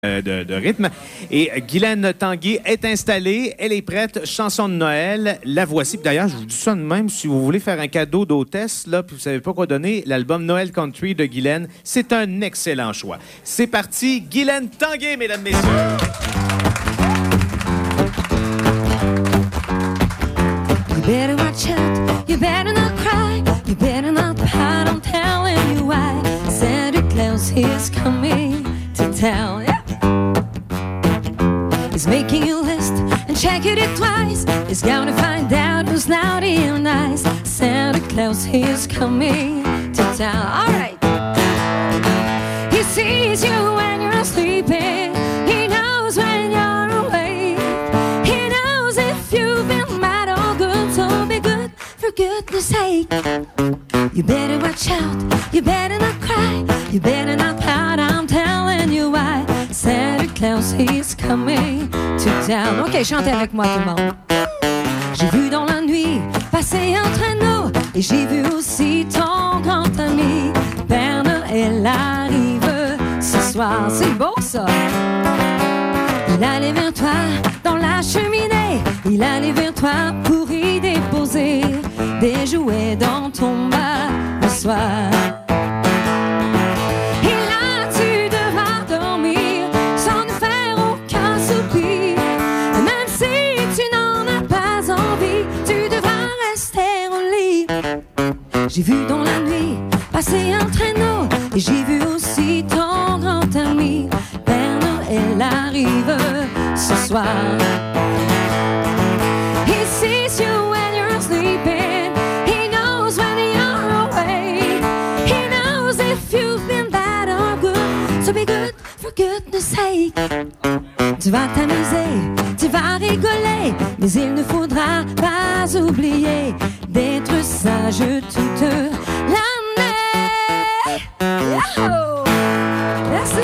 de rythme. Et Guylaine Tanguay est installée. Elle est prête. Chanson de Noël. La voici. Puis d'ailleurs, je vous dis ça de même. Si vous voulez faire un cadeau d'hôtesse, là, puis vous savez pas quoi donner, l'album Noël Country de Guylaine, c'est un excellent choix. C'est parti. Guylaine Tanguay, mesdames, messieurs. You better watch out. You better not cry. You better not pout. I'm telling you why. Santa Claus is coming to town. Yeah. He's making a list and checking it twice. He's gonna find out who's naughty and nice. Santa Claus is coming to town. All right. He sees you when you're sleeping. He knows when you're awake. He knows if you've been mad or good. So be good for goodness sake. You better watch out. You better not cry. You better not pout. I'm telling you why. Santa Claus is coming to town. OK, chantez avec moi tout le monde. J'ai vu dans la nuit passer un traîneau et j'ai vu aussi ton grand ami. Père Noël arrive ce soir. C'est beau ça. Il allait vers toi dans la cheminée. Il allait vers toi pour y déposer des jouets dans ton bas le soir. J'ai vu dans la nuit passer un traîneau et j'ai vu aussi ton grand ami. Père Noël arrive ce soir. He sees you when you're sleeping. He knows when you're awake. He knows if you've been bad or good. So be good for goodness sake. Tu vas t'amuser, tu vas rigoler, mais il ne faudra pas oublier d'être sage toute l'année. Yo! Merci!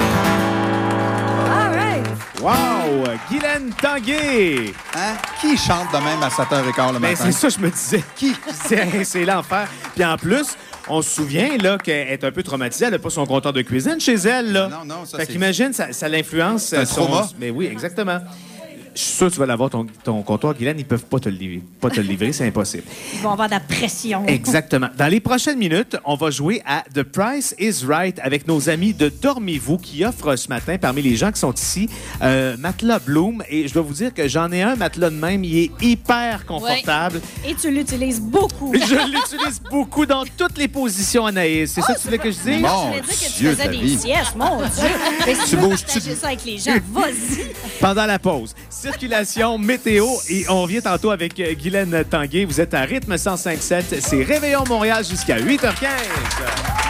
All right! Wow! Guylaine Tanguay! Hein? Qui chante de même à 7h15 le matin? C'est ça, je me disais. Qui? C'est l'enfer. Puis en plus, on se souvient là, qu'elle est un peu traumatisée. Elle n'a pas son comptoir de cuisine chez elle. Là. Non, ça fait c'est... qu'imagine, ça l'influence. C'est un trauma. Mais oui, exactement. Je suis sûr que tu vas l'avoir, ton comptoir, Guylaine. Ils ne peuvent pas te le livrer, c'est impossible. Ils vont avoir de la pression. Exactement. Dans les prochaines minutes, on va jouer à The Price is Right avec nos amis de Dormez-vous qui offrent ce matin, parmi les gens qui sont ici, matelas Bloom. Et je dois vous dire que j'en ai un matelas de même. Il est hyper confortable. Oui. Et tu l'utilises beaucoup. Je l'utilise beaucoup dans toutes les positions, Anaïs. C'est ça que tu voulais que je dise? Mon Je voulais dire que tu Dieu, faisais ta des vie. siestes, mon Dieu. Mais si Tu tu veux bouges-tu? partager ça avec les gens, vas-y. Pendant la pause, circulation, météo, et on revient tantôt avec Guylaine Tanguay. Vous êtes à Rythme 105.7. C'est Réveillon Montréal jusqu'à 8h15.